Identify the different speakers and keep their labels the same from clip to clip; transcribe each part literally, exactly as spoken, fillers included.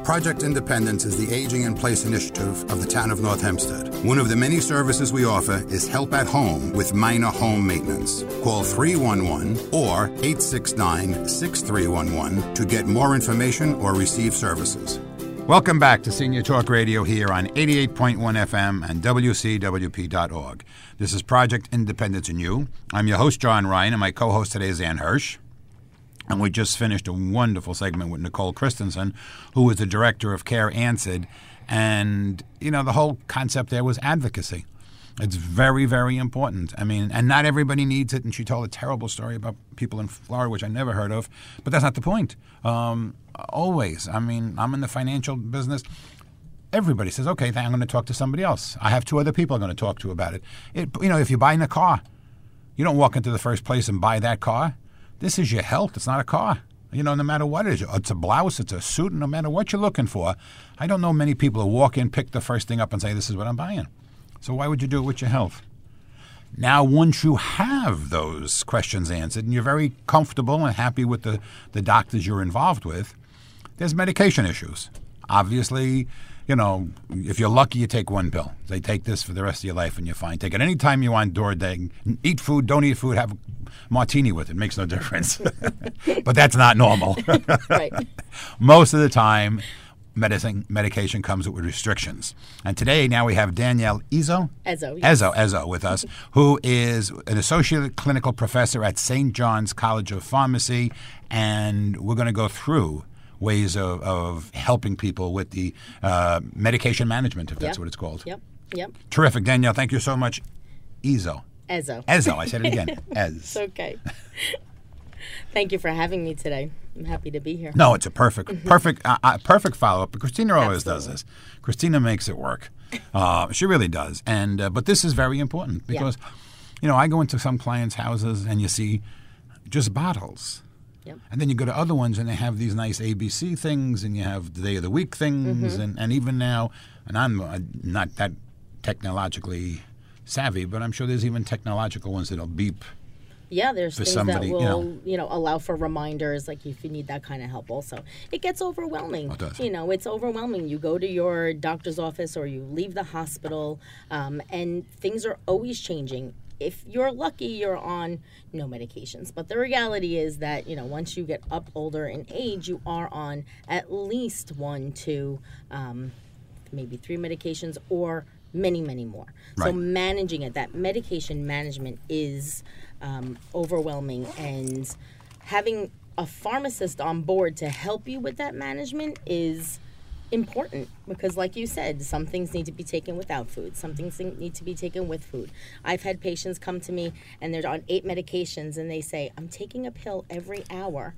Speaker 1: Project Independence is the Aging in Place initiative of the town of North Hempstead. One of the many services we offer is help at home with minor home maintenance. Call three one one or eight six nine, six three one one to get more information or receive services. Welcome back to Senior Talk Radio here on eighty-eight point one F M and W C W P dot org. This is Project Independence in You. I'm your host, John Ryan, and my co-host today is Ann Hirsch. And we just finished a wonderful segment with Nicole Christensen, who was the director of Care Answered. And, you know, the whole concept there was advocacy. It's very, very important. I mean, and not everybody needs it. And she told a terrible story about people in Florida, which I never heard of. But that's not the point. Um, always. I mean, I'm in the financial business. Everybody says, okay, I'm going to talk to somebody else. I have two other people I'm going to talk to about it. it. You know, if you're buying a car, you don't walk into the first place and buy that car. This is your health. It's not a car. You know, no matter what it is. It's a blouse. It's a suit. No matter what you're looking for. I don't know many people who walk in, pick the first thing up and say, this is what I'm buying. So why would you do it with your health? Now, once you have those questions answered and you're very comfortable and happy with the, the doctors you're involved with, there's medication issues. Obviously, you know, if you're lucky, you take one pill. They take this for the rest of your life and you're fine. Take it any time you want during the day. Eat food, don't eat food, have a martini with it. Makes no difference. But that's not normal.
Speaker 2: Right.
Speaker 1: Most of the time, medicine medication comes with restrictions. And today, now we have Danielle Ezzo.
Speaker 2: Ezzo, yes.
Speaker 1: Ezzo, Ezzo with us, who is an associate clinical professor at Saint John's College of Pharmacy. And we're going to go through ways of, of helping people with the uh, medication management, if that's
Speaker 2: yep.
Speaker 1: what it's called.
Speaker 2: Yep, yep.
Speaker 1: Terrific. Danielle, thank you so much. Ezzo.
Speaker 2: Ezzo.
Speaker 1: Ezzo. I said it again. Ez.
Speaker 2: It's okay. Thank you for having me today. I'm happy to be here.
Speaker 1: No, it's a perfect, perfect, uh, uh, perfect follow-up. But Christina always
Speaker 2: Absolutely.
Speaker 1: does this. Christina makes it work. Uh, she really does. And uh, but this is very important because, yeah. you know, I go into some clients' houses and you see just bottles.
Speaker 2: Yep.
Speaker 1: And then you go to other ones and they have these nice A B C things and you have the day of the week things.
Speaker 2: Mm-hmm.
Speaker 1: And, and even now, and I'm uh, not that technologically savvy, but I'm sure there's even technological ones that'll beep.
Speaker 2: Yeah, there's things
Speaker 1: somebody,
Speaker 2: that will,
Speaker 1: you know,
Speaker 2: you know, allow for reminders, like if you need that kind of help also. It gets overwhelming.
Speaker 1: Oh, it does.
Speaker 2: You know, it's overwhelming. You go to your doctor's office or you leave the hospital, um, and things are always changing. If you're lucky, you're on no medications. But the reality is that, you know, once you get up older in age, you are on at least one, two, um, maybe three medications or many, many more.
Speaker 1: Right.
Speaker 2: So managing it, that medication management is um, overwhelming. And having a pharmacist on board to help you with that management is important because, like you said, some things need to be taken without food. Some things need to be taken with food. I've had patients come to me and they're on eight medications and they say, I'm taking a pill every hour.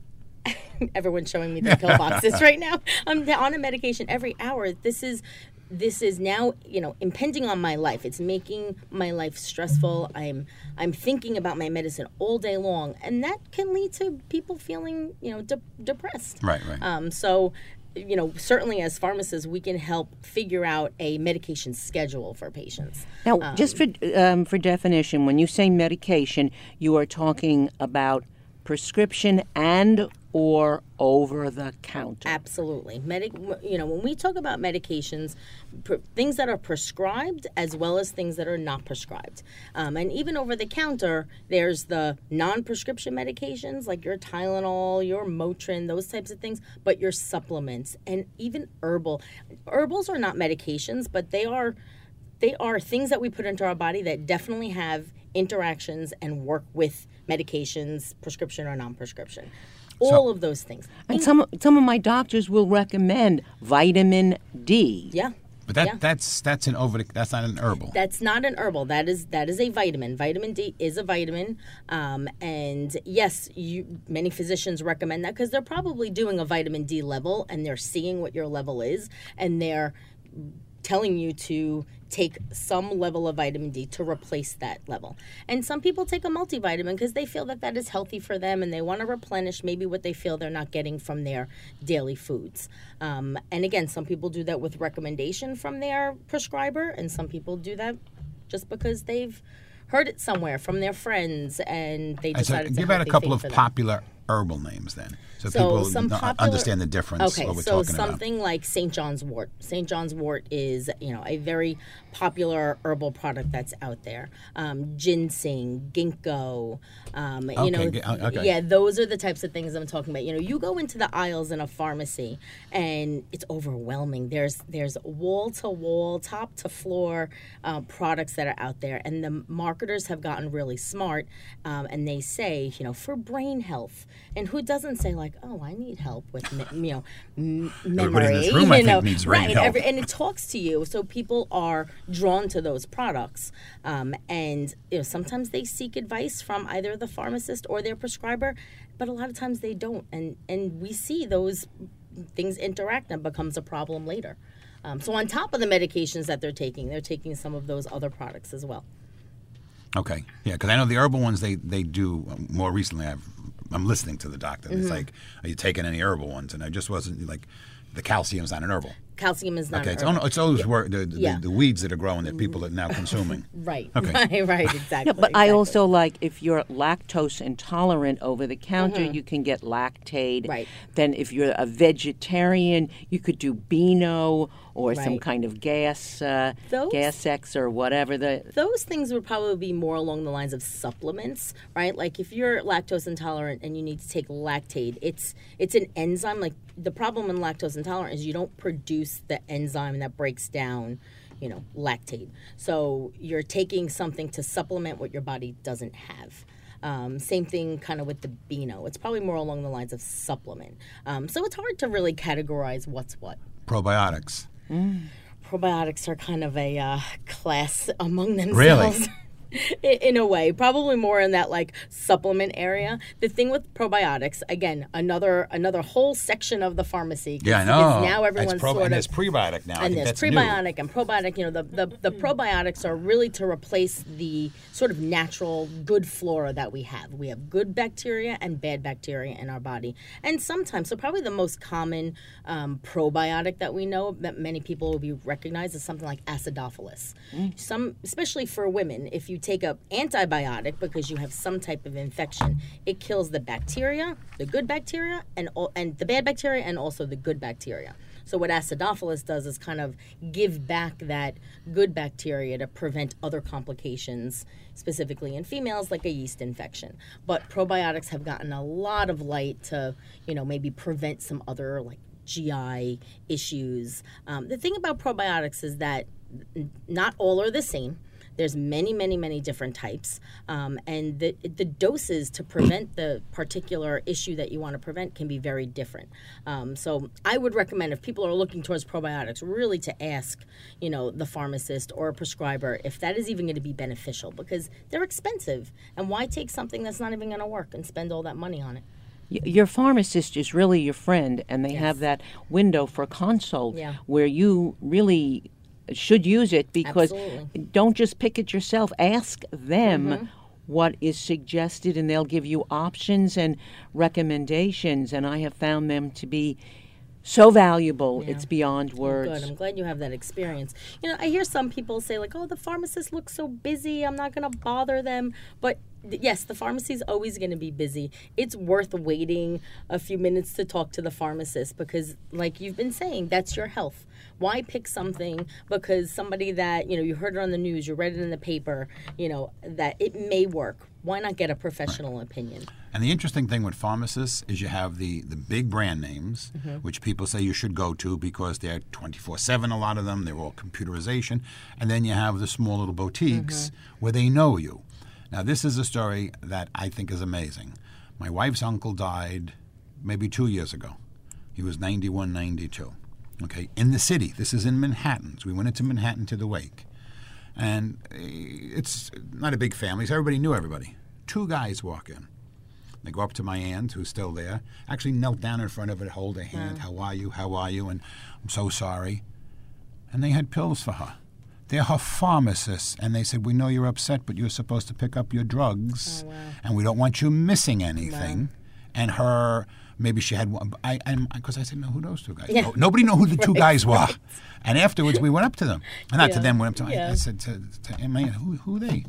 Speaker 2: Everyone's showing me the pill boxes right now. I'm on a medication every hour. This is this is now, you know, impinging on my life. It's making my life stressful. I'm I'm thinking about my medicine all day long, and that can lead to people feeling, you know, de- depressed.
Speaker 1: Right, right.
Speaker 2: Um, so, you know, certainly as pharmacists, we can help figure out a medication schedule for patients.
Speaker 3: Now,
Speaker 2: um,
Speaker 3: just for um, for definition, when you say medication, you are talking about prescription and or over the counter.
Speaker 2: Absolutely. Medic, you know, when we talk about medications, pr- things that are prescribed as well as things that are not prescribed. Um, and even over the counter, there's the non-prescription medications like your Tylenol, your Motrin, those types of things, but your supplements and even herbal. Herbals are not medications, but they are they are things that we put into our body that definitely have interactions and work with medications, prescription or non-prescription. All so, of those things.
Speaker 3: And some some of my doctors will recommend vitamin D.
Speaker 2: Yeah.
Speaker 1: But that
Speaker 2: yeah.
Speaker 1: that's that's an over that's not an herbal.
Speaker 2: That's not an herbal. That is that is a vitamin. Vitamin D is a vitamin, um, and yes, you many physicians recommend that because they're probably doing a vitamin D level and they're seeing what your level is and they're telling you to take some level of vitamin D to replace that level. And some people take a multivitamin because they feel that that is healthy for them and they want to replenish maybe what they feel they're not getting from their daily foods. Um, and again, some people do that with recommendation from their prescriber, and some people do that just because they've heard it somewhere from their friends and they
Speaker 1: So
Speaker 2: decided to
Speaker 1: give out a couple of popular
Speaker 4: herbal names then? So,
Speaker 2: So
Speaker 4: people
Speaker 2: some
Speaker 4: n-
Speaker 2: popular-
Speaker 4: understand the difference.
Speaker 2: Okay,
Speaker 4: what we're
Speaker 2: so
Speaker 4: talking
Speaker 2: something like Saint John's wort. Saint John's wort is, you know, a very popular herbal product that's out there. Um, ginseng, ginkgo, um, you know,
Speaker 4: Okay, gi- okay.
Speaker 2: yeah, those are the types of things I'm talking about. You know, you go into the aisles in a pharmacy, and it's overwhelming. There's there's wall to wall, top to floor uh, products that are out there, and the marketers have gotten really smart, um, and they say, you know, for brain health, and who doesn't say like, oh, I need help with me- you know m- memory.
Speaker 4: Everybody in this room, I
Speaker 2: you
Speaker 4: think,
Speaker 2: know,
Speaker 4: needs brain
Speaker 2: right?
Speaker 4: health.
Speaker 2: Every, and it talks to you, so people are drawn to those products, um, and you know sometimes they seek advice from either the pharmacist or their prescriber, but a lot of times they don't, and and we see those things interact and becomes a problem later. Um, so on top of the medications that they're taking, they're taking some of those other products as well.
Speaker 4: Okay, yeah, because I know the herbal ones they they do um, more recently. I've, I'm listening to the doctor. And
Speaker 2: Mm-hmm.
Speaker 4: It's like, are you taking any herbal ones? And I just wasn't like, the calcium's not an herbal.
Speaker 2: Calcium is not
Speaker 4: Okay,
Speaker 2: an
Speaker 4: it's,
Speaker 2: herb.
Speaker 4: oh, no, it's those wor- the, the,
Speaker 2: Yeah.
Speaker 4: the weeds that are growing that people are now consuming.
Speaker 2: Right,
Speaker 4: Okay.
Speaker 2: right, right, exactly.
Speaker 3: No, but I
Speaker 2: exactly.
Speaker 3: also like if you're lactose intolerant over the counter, you can get Lactaid.
Speaker 2: Mm-hmm. Right.
Speaker 3: Then if you're a vegetarian, you could do Beano or some
Speaker 2: Right.
Speaker 3: kind of gas, uh,
Speaker 2: Those-
Speaker 3: Gas X or whatever the.
Speaker 2: Those things would probably be more along the lines of supplements, right? Like if you're lactose intolerant and you need to take Lactaid, it's it's an enzyme. Like the problem in lactose intolerant is you don't produce the enzyme that breaks down, you know, lactate. So you're taking something to supplement what your body doesn't have. Um, same thing kind of with the Beano. It's probably more along the lines of supplement. Um, so it's hard to really categorize what's what.
Speaker 4: Probiotics.
Speaker 2: Probiotics are kind of a uh, class among themselves.
Speaker 4: Really?
Speaker 2: in, in a way, probably more in that like supplement area. The thing with probiotics, again, another another whole section of the pharmacy. 'cause-
Speaker 4: Yeah, I
Speaker 2: because
Speaker 4: know.
Speaker 2: Now everyone's
Speaker 4: It's pro-
Speaker 2: sort
Speaker 4: and
Speaker 2: of
Speaker 4: there's prebiotic now. I
Speaker 2: and
Speaker 4: think
Speaker 2: there's
Speaker 4: that's new.
Speaker 2: prebiotic and probiotic. You know, the, the, the probiotics are really to replace the sort of natural good flora that we have. We have good bacteria and bad bacteria in our body. And sometimes, so probably the most common um, probiotic that we know that many people will be recognized is something like acidophilus. Some, especially for women, if you take a antibiotic because you have some type of infection, it kills the bacteria, the good bacteria, and al- and the bad bacteria, and also the good bacteria. So what acidophilus does is kind of give back that good bacteria to prevent other complications, specifically in females, like a yeast infection. But probiotics have gotten a lot of light to, you know, maybe prevent some other like G I issues. Um, the thing about probiotics is that n- not all are the same. There's many, many, many different types, um, and the the doses to prevent the particular issue that you want to prevent can be very different. Um, so I would recommend if people are looking towards probiotics, really to ask, you know, the pharmacist or a prescriber if that is even going to be beneficial, because they're expensive, and why take something that's not even going to work and spend all that money on it?
Speaker 3: Y- Your pharmacist is really your friend, and they
Speaker 2: Yes.
Speaker 3: have that window for consult
Speaker 2: Yeah.
Speaker 3: where you really should use it because
Speaker 2: Absolutely.
Speaker 3: don't just pick it yourself. Ask them
Speaker 2: Mm-hmm.
Speaker 3: what is suggested, and they'll give you options and recommendations. And I have found them to be so valuable,
Speaker 2: Yeah.
Speaker 3: it's beyond words.
Speaker 2: Good. I'm glad you have that experience. You know, I hear some people say like, "Oh, the pharmacist looks so busy. I'm not going to bother them." But th- yes, the pharmacy's always going to be busy. It's worth waiting a few minutes to talk to the pharmacist because, like you've been saying, that's your health. Why pick something because somebody that, you know, you heard it on the news, you read it in the paper, you know, that it may work. Why not get a professional opinion?
Speaker 4: And the interesting thing with pharmacists is you have the, the big brand names,
Speaker 2: Mm-hmm.
Speaker 4: which people say you should go to because they're twenty-four seven, a lot of them. They're all computerization. And then you have the small little boutiques
Speaker 2: Mm-hmm.
Speaker 4: where they know you. Now, this is a story that I think is amazing. My wife's uncle died maybe two years ago. He was ninety-one, ninety-two. Okay, in the city. This is in Manhattan. So we went into Manhattan to the wake. And uh, it's not a big family, so everybody knew everybody. Two guys walk in. They go up to my aunt, who's still there, actually knelt down in front of her, hold her hand, how are you, how are you, and I'm so sorry. And they had pills for her. They're her pharmacists, and they said, we know you're upset, but you're supposed to pick up your drugs,
Speaker 2: Oh, wow.
Speaker 4: and we don't want you missing anything. And her, maybe she had one, I, because I, I said, no, who those two guys?
Speaker 2: Yeah.
Speaker 4: No, nobody knew who the two
Speaker 2: Right,
Speaker 4: guys were.
Speaker 2: right.
Speaker 4: And afterwards, we went up to them. And not to
Speaker 2: Yeah,
Speaker 4: them, went up to them. I,
Speaker 2: yeah.
Speaker 4: I said to, to Emma, who, who are they?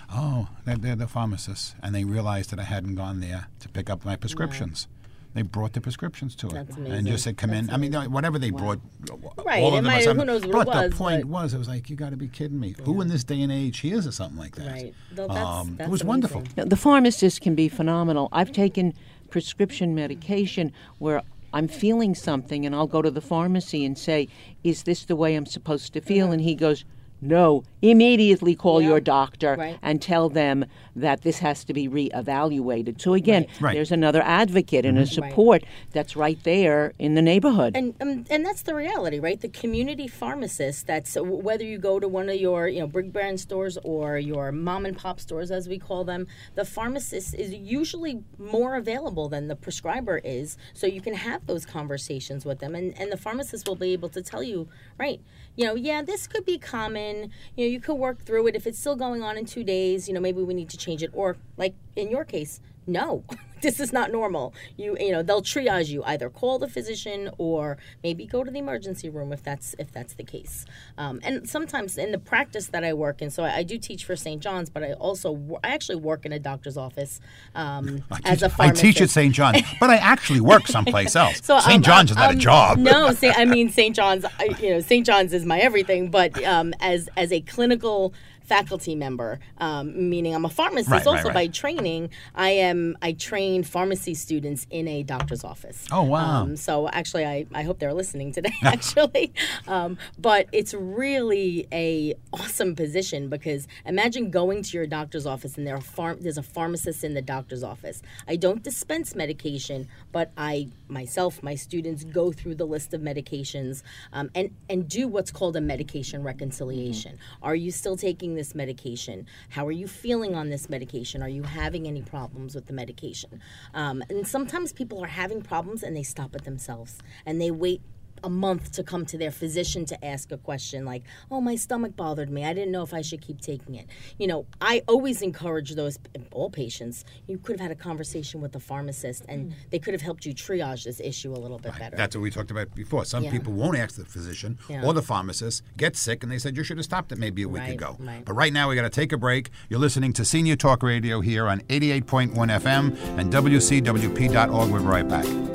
Speaker 4: oh, they're, they're the pharmacists. And they realized that I hadn't gone there to pick up my prescriptions. Wow. They brought the prescriptions to
Speaker 2: That's
Speaker 4: it
Speaker 2: amazing.
Speaker 4: and just said, come
Speaker 2: That's
Speaker 4: in. I mean, whatever they
Speaker 2: wow.
Speaker 4: brought,
Speaker 2: right.
Speaker 4: all
Speaker 2: It
Speaker 4: of them
Speaker 2: might,
Speaker 4: or something.
Speaker 2: who knows what
Speaker 4: but
Speaker 2: it was.
Speaker 4: the point
Speaker 2: but
Speaker 4: was, it was like, you got to be kidding me.
Speaker 2: Yeah.
Speaker 4: Who in this day and age hears of something like that?
Speaker 2: Right. Well, that's,
Speaker 4: um,
Speaker 2: that's
Speaker 4: it was
Speaker 2: amazing.
Speaker 4: wonderful.
Speaker 3: Now, the pharmacist can be phenomenal. I've taken prescription medication where I'm feeling something, and I'll go to the pharmacy and say, is this the way I'm supposed to feel? And he goes, no, immediately call
Speaker 2: Yeah.
Speaker 3: your doctor
Speaker 2: Right.
Speaker 3: and tell them that this has to be reevaluated. So again,
Speaker 2: Right.
Speaker 4: Right.
Speaker 3: there's another advocate and a support that's right there in the neighborhood.
Speaker 2: And um, and that's the reality, right? The community pharmacist. That's uh, whether you go to one of your, you know, big brand stores or your mom and pop stores, as we call them. The pharmacist is usually more available than the prescriber is, so you can have those conversations with them, and and the pharmacist will be able to tell you, right? You know, yeah, this could be common. You know, you could work through it. If it's still going on in two days, you know, maybe we need to change it. Or like in your case, no, this is not normal. You you know, they'll triage you. Either call the physician or maybe go to the emergency room if that's if that's the case. Um, and sometimes in the practice that I work in, so I, I do teach for Saint John's, but I also wo- I actually work in a doctor's office um,
Speaker 4: I
Speaker 2: as
Speaker 4: teach,
Speaker 2: a
Speaker 4: I
Speaker 2: pharmacist.
Speaker 4: teach at Saint John's, but I actually work someplace else.
Speaker 2: So,
Speaker 4: Saint
Speaker 2: um,
Speaker 4: John's is not
Speaker 2: um,
Speaker 4: a job.
Speaker 2: No, Sa- I mean Saint John's. I- You know, Saint John's is my everything. But um, as as a clinical faculty member, um, meaning I'm a pharmacist
Speaker 4: Right,
Speaker 2: also
Speaker 4: right, right.
Speaker 2: by training. I am I train pharmacy students in a doctor's office.
Speaker 4: Oh, wow.
Speaker 2: Um, so actually, I, I hope they're listening today. Actually, um, but it's really a awesome position because imagine going to your doctor's office and there are pharm- there's a pharmacist in the doctor's office. I don't dispense medication, but I myself, my students go through the list of medications um, and and do what's called a medication reconciliation. Mm-hmm. Are you still taking this medication? How are you feeling on this medication? Are you having any problems with the medication? Um, and sometimes people are having problems and they stop it themselves and they wait a month to come to their physician to ask a question like, oh, my stomach bothered me. I didn't know if I should keep taking it. You know, I always encourage those, all patients, you could have had a conversation with the pharmacist and they could have helped you triage this issue a little bit better.
Speaker 4: That's what we talked about before. Some
Speaker 2: Yeah.
Speaker 4: people won't ask the physician
Speaker 2: Yeah.
Speaker 4: or the pharmacist, get sick, and they said, you should have stopped it maybe a week
Speaker 2: Right,
Speaker 4: ago.
Speaker 2: right.
Speaker 4: But right now, we got to take a break. You're listening to Senior Talk Radio here on eighty-eight point one F M and W C W P dot org. We'll be right back.